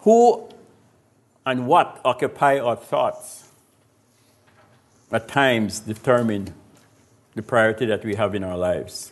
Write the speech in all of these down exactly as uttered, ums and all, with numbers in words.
Who and what occupy our thoughts at times determine the priority that we have in our lives.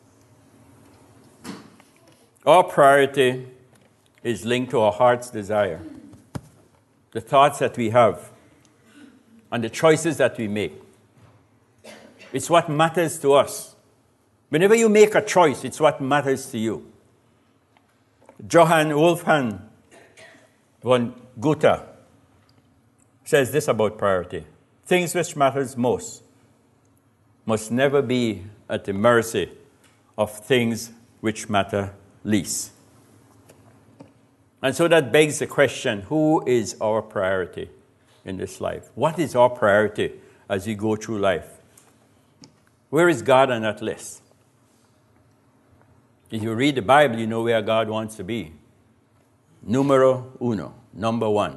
Our priority is linked to our heart's desire, the thoughts that we have, and the choices that we make. It's what matters to us. Whenever you make a choice, it's what matters to you. Johann Wolfgang von Goethe says this about priority. Things which matters most must never be at the mercy of things which matter least. And so that begs the question, who is our priority in this life? What is our priority as we go through life? Where is God on that list? If you read the Bible, you know where God wants to be. Numero uno, number one.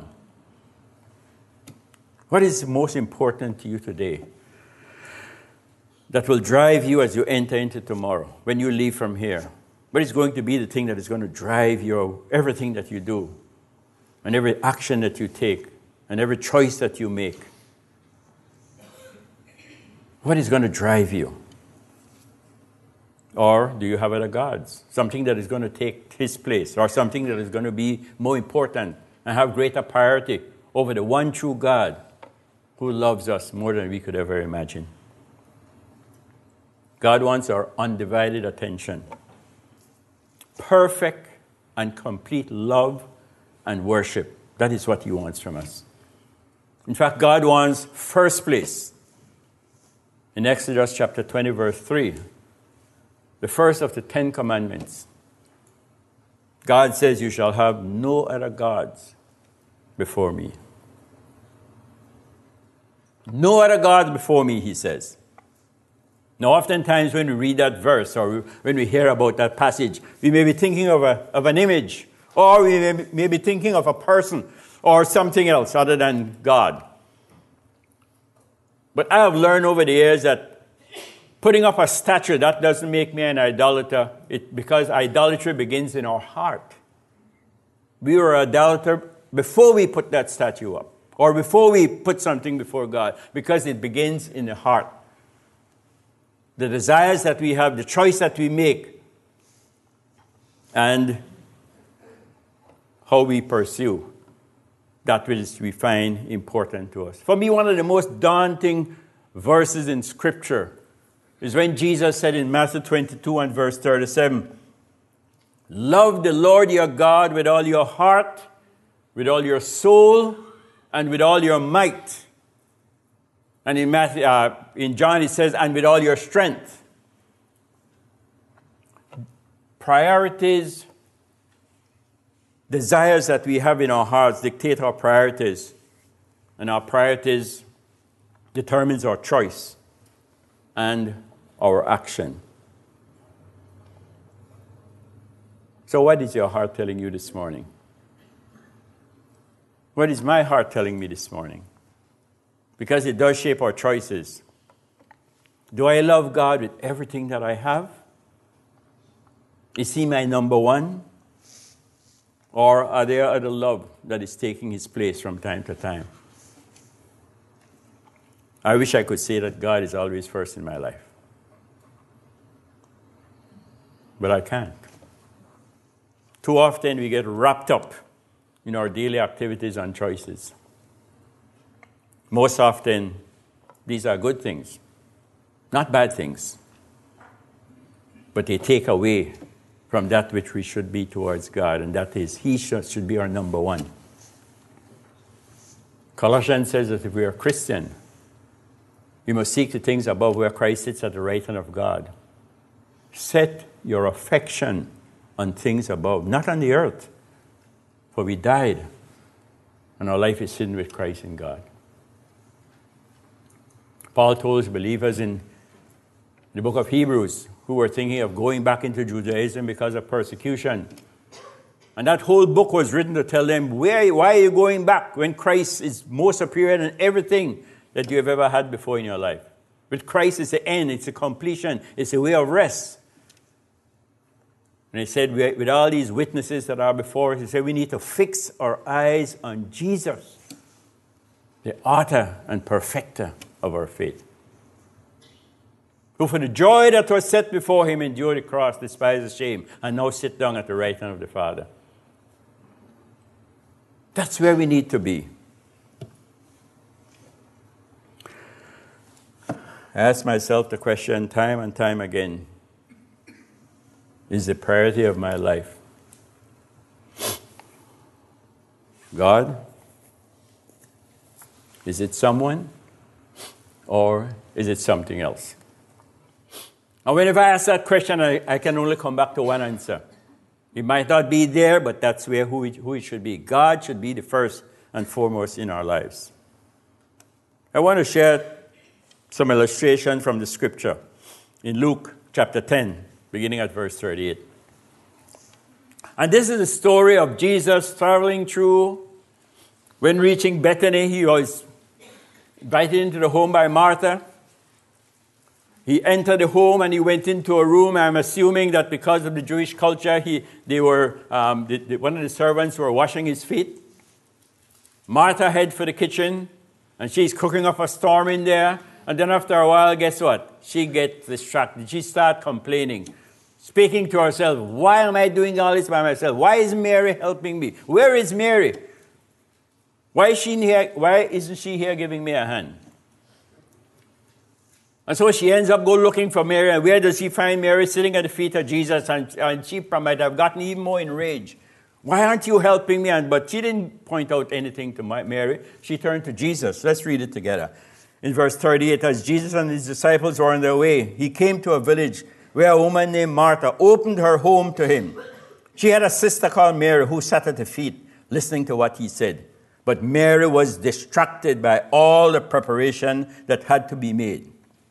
What is most important to you today that will drive you as you enter into tomorrow, when you leave from here? What is going to be the thing that is going to drive your everything that you do, and every action that you take, and every choice that you make? What is going to drive you? Or do you have other gods? Something that is going to take his place, or something that is going to be more important and have greater priority over the one true God who loves us more than we could ever imagine. God wants our undivided attention. Perfect and complete love and worship. That is what he wants from us. In fact, God wants first place. In Exodus chapter twenty, verse three, the first of the Ten Commandments, God says, you shall have no other gods before me. No other gods before me, he says. Now, oftentimes when we read that verse or when we hear about that passage, we may be thinking of, a, of an image, or we may, may be thinking of a person or something else other than God. But I have learned over the years that putting up a statue, that doesn't make me an idolater, it, because idolatry begins in our heart. We were an idolater before we put that statue up, or before we put something before God, because it begins in the heart. The desires that we have, the choice that we make, and how we pursue that which we find important to us. For me, one of the most daunting verses in Scripture is when Jesus said in Matthew twenty-two and verse thirty-seven, love the Lord your God with all your heart, with all your soul, and with all your might. And in Matthew, uh, in John it says, and with all your strength. Priorities, desires that we have in our hearts dictate our priorities. And our priorities determines our choice and our action. So what is your heart telling you this morning? What is my heart telling me this morning? Because it does shape our choices. Do I love God with everything that I have? Is he my number one? Or are there other love that is taking his place from time to time? I wish I could say that God is always first in my life. But I can't. Too often we get wrapped up in our daily activities and choices. Most often, these are good things, not bad things. But they take away from that which we should be towards God, and that is, he should, should be our number one. Colossians says that if we are Christian, we must seek the things above where Christ sits at the right hand of God. Set your affection on things above, not on the earth. For we died, and our life is hidden with Christ in God. Paul told his believers in the book of Hebrews, who were thinking of going back into Judaism because of persecution. And that whole book was written to tell them, where, why are you going back when Christ is more superior than everything that you have ever had before in your life? With Christ, it's the end, it's the completion, it's a way of rest. And he said, with all these witnesses that are before us, he said, we need to fix our eyes on Jesus, the author and perfecter of our faith, who for the joy that was set before him endured the cross, despised the shame, and now sit down at the right hand of the Father. That's where we need to be. I ask myself the question time and time again, is the priority of my life God? Is it someone? Or is it something else? And whenever I ask that question, I, I can only come back to one answer. It might not be there, but that's where who it, who it should be. God should be the first and foremost in our lives. I want to share some illustration from the scripture in Luke chapter ten, beginning at verse thirty-eight. And this is the story of Jesus traveling through. When reaching Bethany, he was invited into the home by Martha. He entered the home and he went into a room. I'm assuming that because of the Jewish culture, he, they were um, the, the, one of the servants were washing his feet. Martha head for the kitchen, and she's cooking up a storm in there. And then after a while, guess what? She gets distracted. She starts complaining, speaking to herself, why am I doing all this by myself? Why is Mary helping me? Where is Mary? Why is she here? Why isn't she here giving me a hand? And so she ends up go looking for Mary. And where does she find Mary? Sitting at the feet of Jesus. And, and she might have gotten even more enraged. Why aren't you helping me? And, but she didn't point out anything to my, Mary. She turned to Jesus. Let's read it together. In verse thirty-eight, as Jesus and his disciples were on their way, he came to a village where a woman named Martha opened her home to him. She had a sister called Mary who sat at the feet, listening to what he said. But Mary was distracted by all the preparation that had to be made.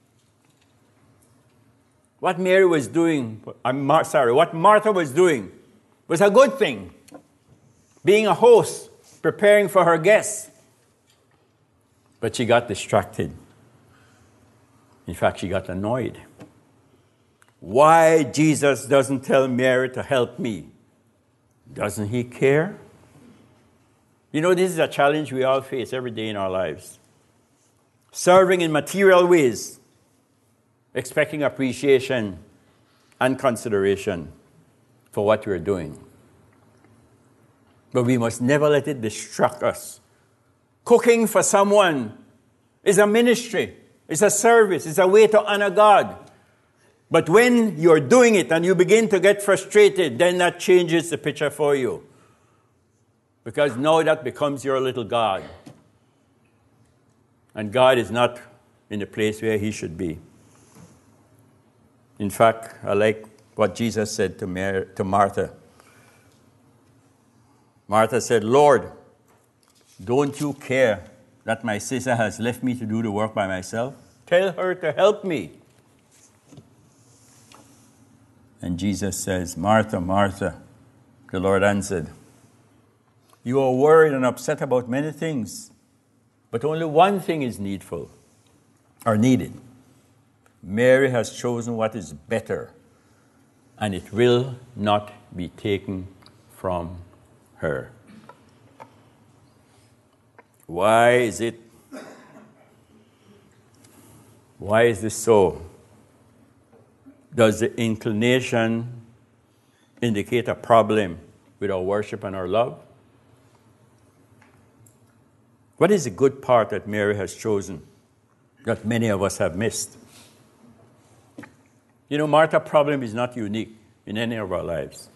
What Mary was doing, I'm sorry, what Martha was doing was a good thing. Being a host, preparing for her guests. But she got distracted. In fact, she got annoyed. Why Jesus doesn't tell Mary to help me? Doesn't he care? You know, this is a challenge we all face every day in our lives. Serving in material ways, expecting appreciation and consideration for what we're doing. But we must never let it distract us. Cooking for someone is a ministry. It's a service. It's a way to honor God. But when you're doing it and you begin to get frustrated, then that changes the picture for you. Because now that becomes your little God. And God is not in the place where he should be. In fact, I like what Jesus said to, Mary, to Martha. Martha said, Lord, don't you care that my sister has left me to do the work by myself? Tell her to help me. And Jesus says, Martha, Martha, the Lord answered, you are worried and upset about many things, but only one thing is needful, or needed. Mary has chosen what is better, and it will not be taken from her. Why is it? Why is this so? Does the inclination indicate a problem with our worship and our love? What is the good part that Mary has chosen that many of us have missed? You know, Martha's problem is not unique in any of our lives.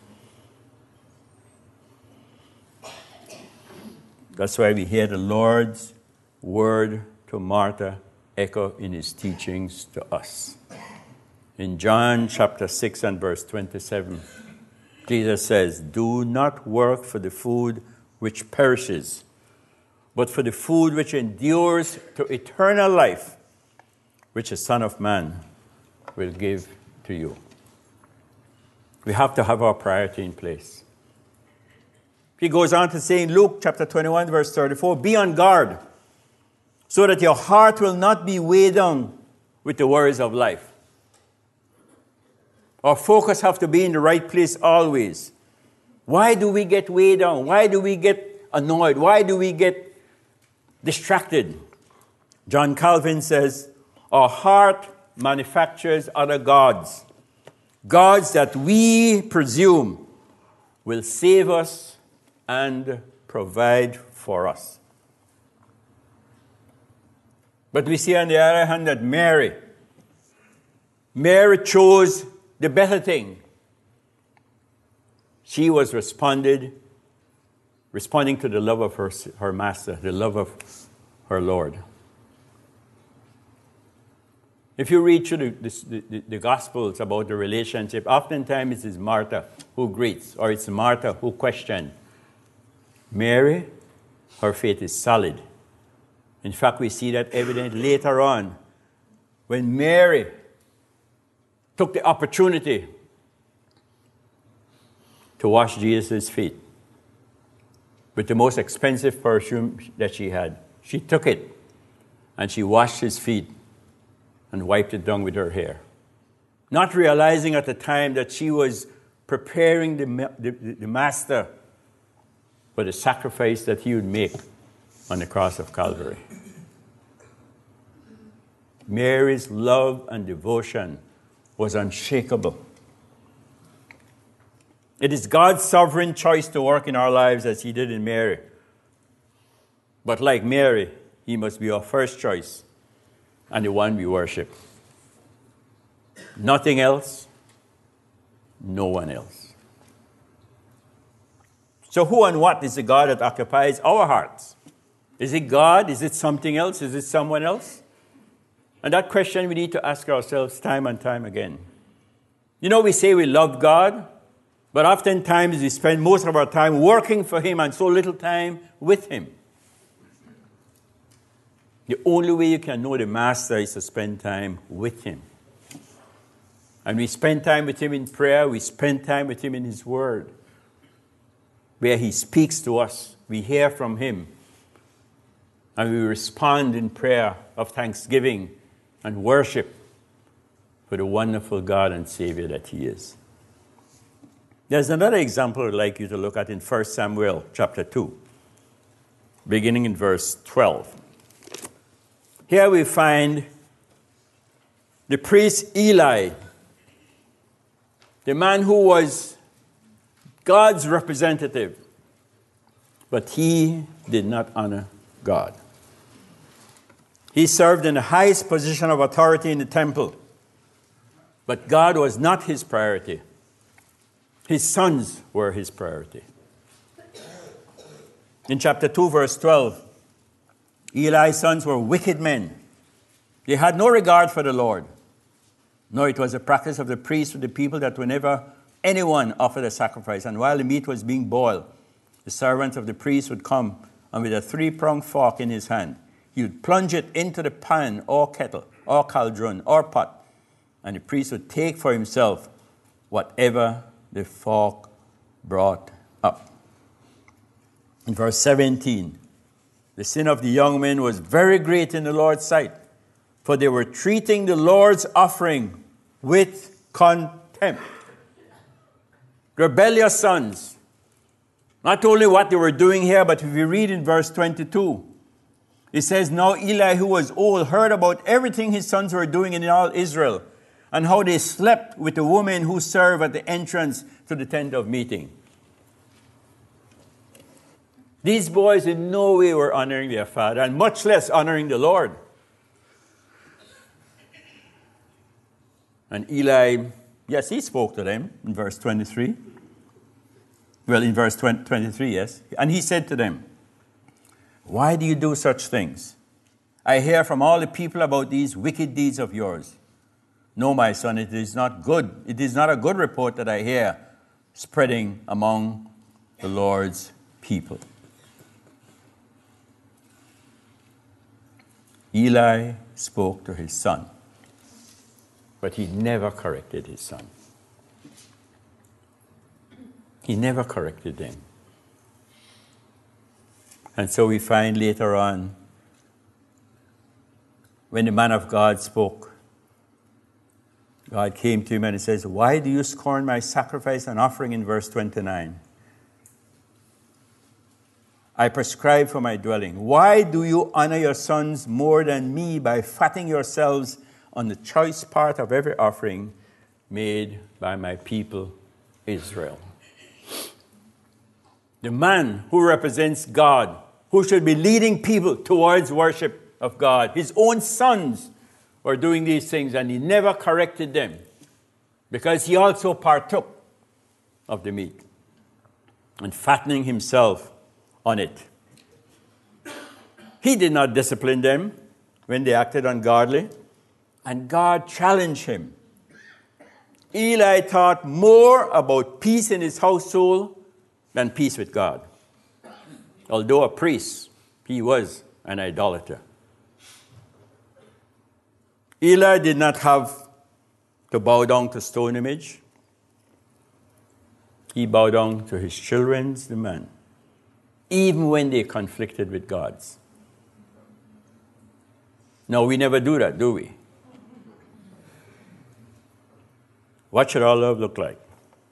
That's why we hear the Lord's word to Martha echo in his teachings to us. In John chapter six and verse twenty-seven, Jesus says, do not work for the food which perishes, but for the food which endures to eternal life, which the Son of Man will give to you. We have to have our priority in place. He goes on to say in Luke chapter twenty-one, verse thirty-four, be on guard so that your heart will not be weighed down with the worries of life. Our focus has to be in the right place always. Why do we get weighed down? Why do we get annoyed? Why do we get distracted? John Calvin says, our heart manufactures other gods. Gods that we presume will save us and provide for us. But we see on the other hand that Mary, Mary chose the better thing. She was responded, responding to the love of her, her master, the love of her Lord. If you read through the, the, the, the Gospels about the relationship, oftentimes it is Martha who greets, or it's Martha who questions. Mary, her faith is solid. In fact, we see that evident later on when Mary took the opportunity to wash Jesus' feet with the most expensive perfume that she had. She took it and she washed his feet and wiped it down with her hair, not realizing at the time that she was preparing the, the, the master for the sacrifice that he would make on the cross of Calvary. Mary's love and devotion was unshakable. It is God's sovereign choice to work in our lives as he did in Mary. But like Mary, he must be our first choice and the one we worship. Nothing else, no one else. So who and what is the God that occupies our hearts? Is it God? Is it something else? Is it someone else? And that question we need to ask ourselves time and time again. You know, we say we love God, but oftentimes we spend most of our time working for him and so little time with him. The only way you can know the master is to spend time with him. And we spend time with him in prayer. We spend time with him in his word, where he speaks to us. We hear from him. And we respond in prayer of thanksgiving and worship for the wonderful God and Savior that he is. There's another example I'd like you to look at in First Samuel chapter two, beginning in verse twelve. Here we find the priest Eli, the man who was God's representative, but he did not honor God. He served in the highest position of authority in the temple, but God was not his priority. His sons were his priority. In chapter two, verse twelve, Eli's sons were wicked men. They had no regard for the Lord, nor it was a practice of the priests with the people that whenever anyone offered a sacrifice, and while the meat was being boiled, the servant of the priest would come, and with a three-pronged fork in his hand, he would plunge it into the pan or kettle or cauldron or pot, and the priest would take for himself whatever the fork brought up. In verse seventeen, the sin of the young men was very great in the Lord's sight, for they were treating the Lord's offering with contempt. Rebellious sons. Not only what they were doing here, but if we read in verse twenty-two, it says, now Eli, who was old, heard about everything his sons were doing in all Israel, and how they slept with the women who served at the entrance to the tent of meeting. These boys in no way were honoring their father, and much less honoring the Lord. And Eli, yes, he spoke to them in verse twenty-three. Well, in verse twenty-three, yes. And he said to them, why do you do such things? I hear from all the people about these wicked deeds of yours. No, my son, it is not good. It is not a good report that I hear spreading among the Lord's people. Eli spoke to his son, but he never corrected his son. He never corrected them. And so we find later on, when the man of God spoke, God came to him and he says, why do you scorn my sacrifice and offering in verse twenty-nine? I prescribe for my dwelling. Why do you honor your sons more than me by fattening yourselves on the choice part of every offering made by my people Israel? The man who represents God, who should be leading people towards worship of God, his own sons were doing these things and he never corrected them because he also partook of the meat and fattening himself on it. He did not discipline them when they acted ungodly, and God challenged him. Eli thought more about peace in his household than peace with God. Although a priest, he was an idolater. Eli did not have to bow down to stone image. He bowed down to his children's demand, even when they conflicted with God's. No, we never do that, do we? What should our love look like?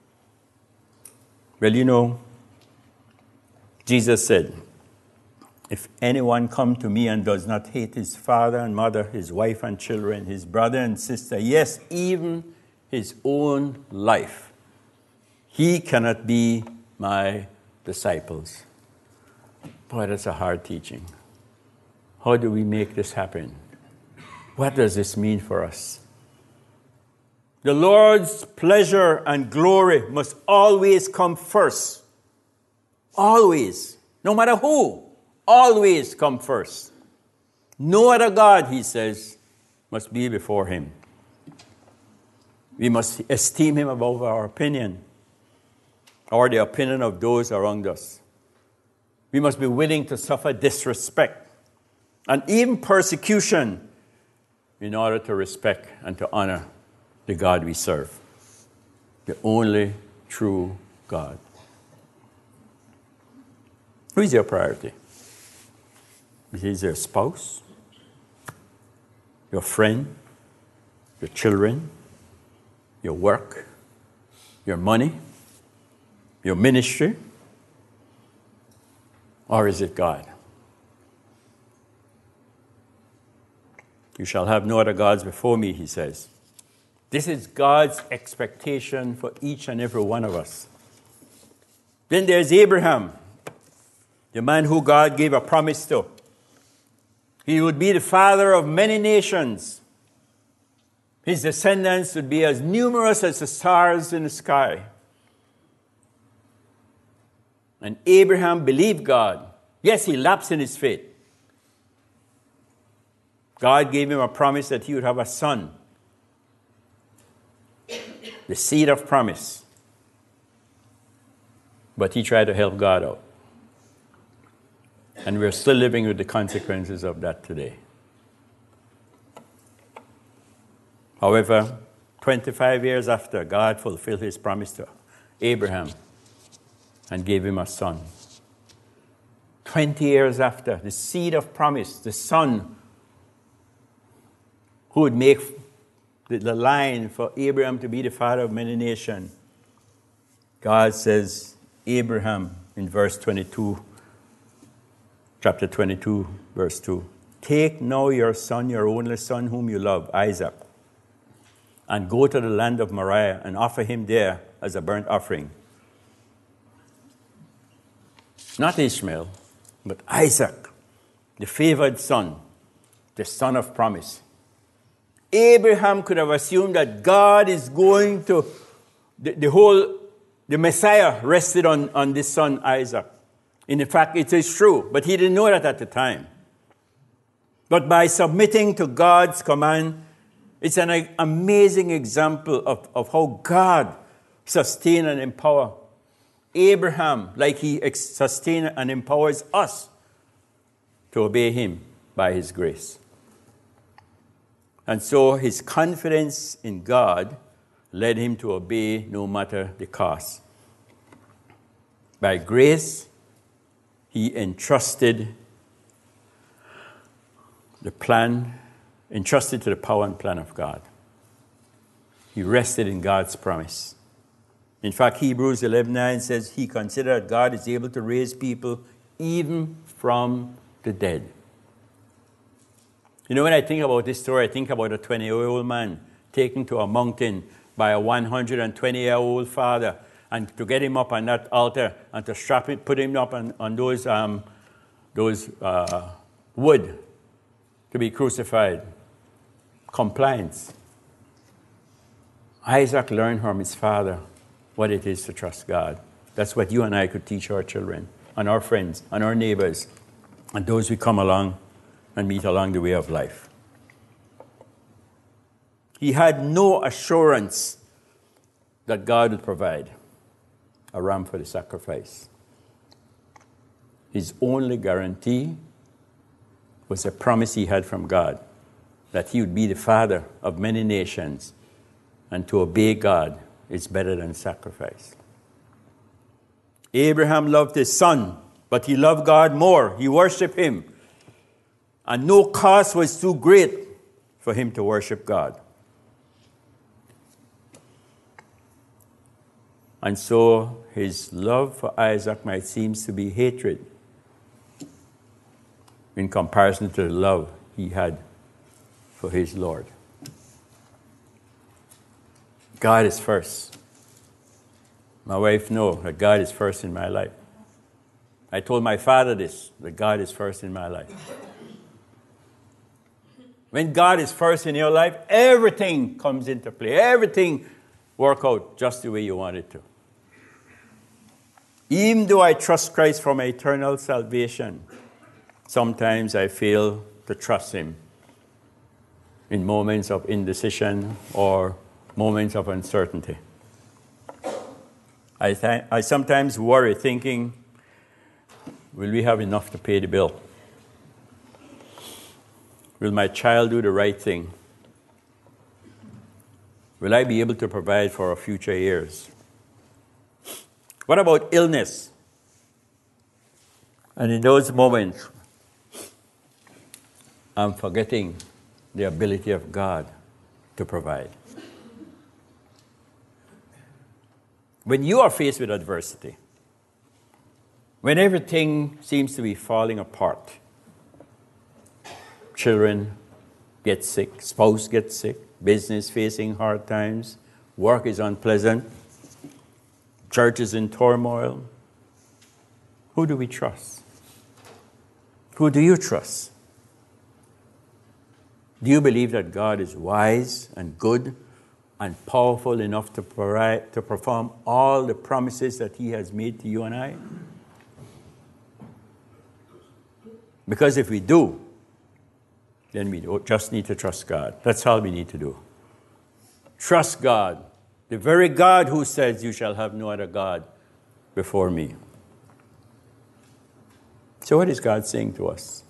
Well, you know, Jesus said, if anyone come to me and does not hate his father and mother, his wife and children, his brother and sister, yes, even his own life, he cannot be my disciples. Boy, that's a hard teaching. How do we make this happen? What does this mean for us? The Lord's pleasure and glory must always come first. Always. No matter who. Always come first. No other God, he says, must be before him. We must esteem him above our opinion or the opinion of those around us. We must be willing to suffer disrespect and even persecution in order to respect and to honor the God we serve, the only true God. Who is your priority? Is it your spouse, your friend, your children, your work, your money, your ministry? Or is it God? You shall have no other gods before me, he says. This is God's expectation for each and every one of us. Then there's Abraham, the man who God gave a promise to. He would be the father of many nations. His descendants would be as numerous as the stars in the sky. And Abraham believed God. Yes, he lapsed in his faith. God gave him a promise that he would have a son. The seed of promise. But he tried to help God out. And we're still living with the consequences of that today. However, twenty-five years after, God fulfilled his promise to Abraham and gave him a son. twenty years after, the seed of promise, the son who would make the line for Abraham to be the father of many nations. God says, Abraham, in verse twenty-two, chapter twenty-two, verse two, take now your son, your only son whom you love, Isaac, and go to the land of Moriah and offer him there as a burnt offering. Not Ishmael, but Isaac, the favored son, the son of promise. Abraham could have assumed that God is going to, the, the whole, the Messiah rested on, on this son Isaac. In fact, it is true, but he didn't know that at the time. But by submitting to God's command, it's an amazing example of, of how God sustains and empowers Abraham, like he sustains and empowers us to obey him by his grace. And so his confidence in God led him to obey no matter the cost. By grace, he entrusted the plan, entrusted to the power and plan of God. He rested in God's promise. In fact, Hebrews eleven nine says he considered that God is able to raise people even from the dead. You know, when I think about this story, I think about a twenty-year-old man taken to a mountain by a one hundred twenty-year-old father, and to get him up on that altar and to strap it, put him up on, on those, um, those uh, wood to be crucified. Compliance. Isaac learned from his father what it is to trust God. That's what you and I could teach our children, and our friends, and our neighbors, and those we come along and meet along the way of life. He had no assurance that God would provide a ram for the sacrifice. His only guarantee was a promise he had from God that he would be the father of many nations, and to obey God is better than sacrifice. Abraham loved his son, but he loved God more. He worshiped him. And no cost was too great for him to worship God. And so his love for Isaac might seem to be hatred in comparison to the love he had for his Lord. God is first. My wife knows that God is first in my life. I told my father this, that God is first in my life. When God is first in your life, everything comes into play. Everything works out just the way you want it to. Even though I trust Christ for my eternal salvation, sometimes I fail to trust him in moments of indecision or moments of uncertainty. I, th- I sometimes worry thinking, will we have enough to pay the bill? Will my child do the right thing? Will I be able to provide for our future years? What about illness? And in those moments, I'm forgetting the ability of God to provide. When you are faced with adversity, when everything seems to be falling apart, children get sick, spouse gets sick, business facing hard times, work is unpleasant, church is in turmoil, who do we trust? Who do you trust? Do you believe that God is wise and good and powerful enough to, provide, to perform all the promises that he has made to you and I? Because if we do, then we just need to trust God. That's all we need to do. Trust God, the very God who says, you shall have no other God before me. So what is God saying to us?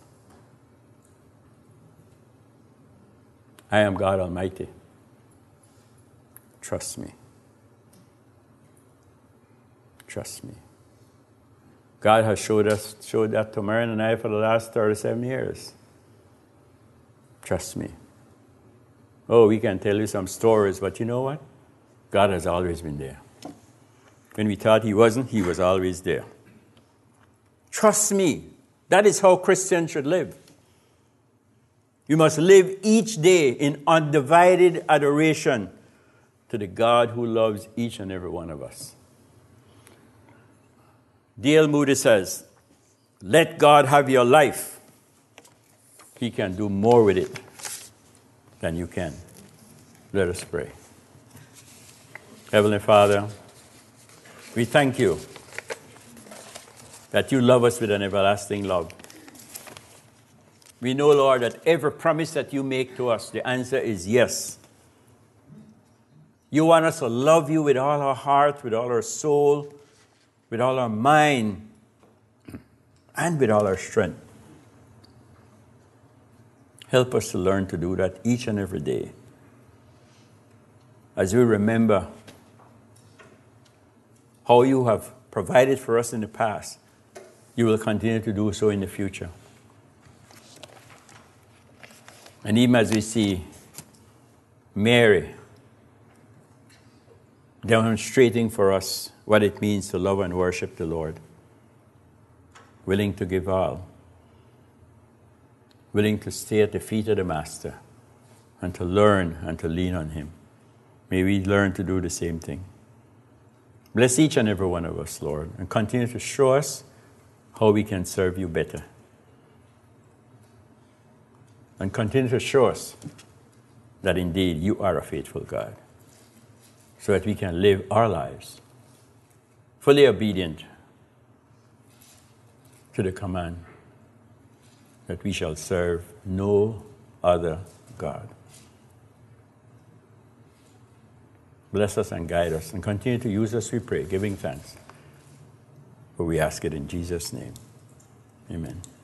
I am God Almighty. Trust me. Trust me. God has showed us, showed that to Marion and I for the last thirty-seven years. Trust me. Oh, we can tell you some stories, but you know what? God has always been there. When we thought he wasn't, he was always there. Trust me. That is how Christians should live. You must live each day in undivided adoration to the God who loves each and every one of us. D L Moody says, let God have your life. He can do more with it than you can. Let us pray. Heavenly Father, we thank you that you love us with an everlasting love. We know, Lord, that every promise that you make to us, the answer is yes. You want us to love you with all our heart, with all our soul, with all our mind, and with all our strength. Help us to learn to do that each and every day. As we remember how you have provided for us in the past, you will continue to do so in the future. And even as we see Mary demonstrating for us what it means to love and worship the Lord, willing to give all, willing to stay at the feet of the Master, and to learn and to lean on Him. May we learn to do the same thing. Bless each and every one of us, Lord, and continue to show us how we can serve you better. And continue to show us that indeed you are a faithful God, so that we can live our lives fully obedient to the command that we shall serve no other God. Bless us and guide us, and continue to use us, we pray, giving thanks. For we ask it in Jesus' name. Amen.